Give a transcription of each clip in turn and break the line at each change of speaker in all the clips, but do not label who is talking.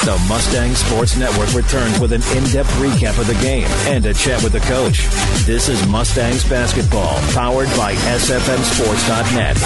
The Mustang Sports Network returns with an in-depth recap of the game and a chat with the coach. This is Mustangs basketball, powered by SFMSports.net.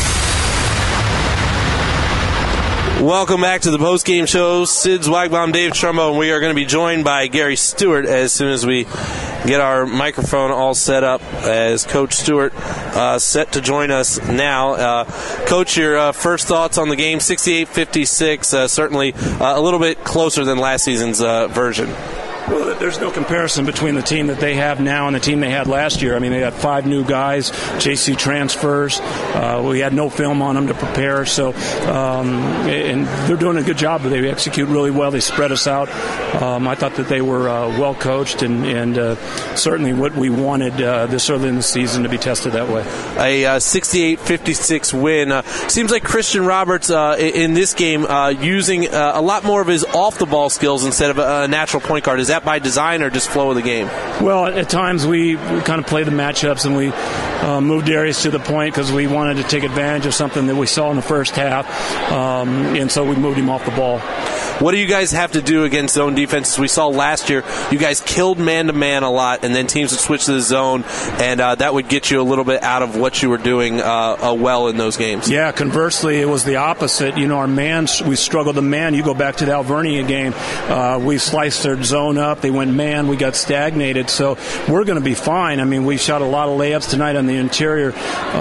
Welcome back to the post-game show. Sid Zwagbaum, Dave Trumbo, and we are going to be joined by Gary Stewart as soon as we get our microphone all set up, as Coach Stewart set to join us now. Coach, your first thoughts on the game, 68-56, certainly a little bit closer than last season's version.
Well, there's no comparison between the team that they have now and the team they had last year. I mean, they got 5 new guys, JC transfers. We had no film on them to prepare, so and they're doing a good job. They execute really well. They spread us out. I thought that they were well coached and certainly what we wanted this early in the season to be tested that way.
A 68-56 win. Seems like Christian Roberts in this game using a lot more of his off-the-ball skills instead of a natural point guard. Is that by design or just flow of the game?
Well, at times we kind of play the matchups and we moved Darius to the point because we wanted to take advantage of something that we saw in the first half, and so we moved him off the ball.
What do you guys have to do against zone defenses? We saw last year you guys killed man-to-man a lot, and then teams would switch to the zone, and that would get you a little bit out of what you were doing well in those games.
Yeah, conversely, it was the opposite. You know, our man, we struggled to man. You go back to the Alvernia game, we sliced their zone up. They went man. We got stagnated, so we're going to be fine. I mean, we shot a lot of layups tonight on the interior.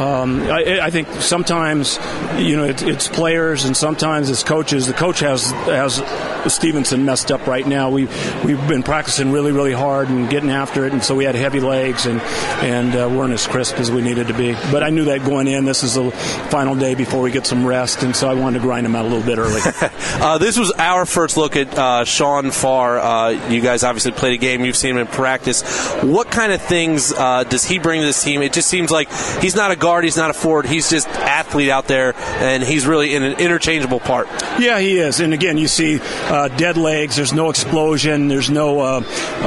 I think sometimes, you know, it's players and sometimes it's coaches. The coach has Stevenson messed up right now. We've been practicing really, really hard and getting after it, and so we had heavy legs and weren't as crisp as we needed to be. But I knew that going in. This is the final day before we get some rest, and so I wanted to grind them out a little bit early.
This was our first look at Sean Farr. You guys obviously played a game. You've seen him in practice. What kind of things does he bring to this team? It just seems like he's not a guard. He's not a forward. He's just athlete out there, and he's really in an interchangeable part. Yeah,
he is. And again, you see dead legs. There's no explosion. There's no,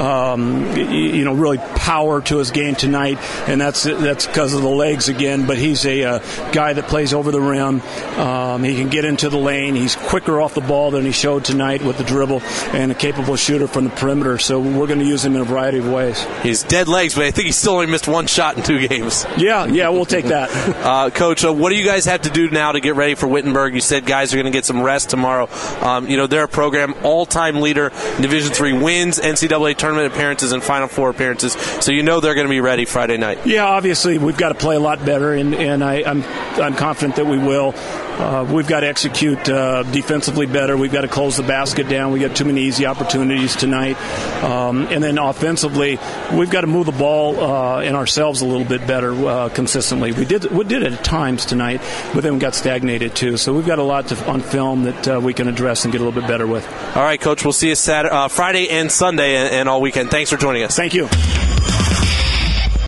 really power to his game tonight, and that's because of the legs again. But he's a guy that plays over the rim. He can get into the lane. He's quicker off the ball than he showed tonight with the dribble, and a capable shooter from the perimeter. So we're going to use him in a variety of ways.
He's dead legs, but I think he still only missed 1 shot in 2 games.
Yeah, we'll take that.
Coach, what do you guys have to do now to get ready for Wittenberg? You said guys are going to get some rest tomorrow. They're a program all-time leader in Division III wins, NCAA tournament appearances, and Final Four appearances. So they're going to be ready Friday night.
Yeah, obviously we've got to play a lot better, and I'm confident that we will. We've got to execute defensively better. We've got to close the basket down. We got too many easy opportunities tonight. And then offensively, we've got to move the ball and ourselves a little bit better consistently. We did it at times tonight, but then we got stagnated too. So we've got a lot on film that we can address and get a little bit better with.
All right, Coach, we'll see you Friday and Sunday and all weekend. Thanks for joining us.
Thank you.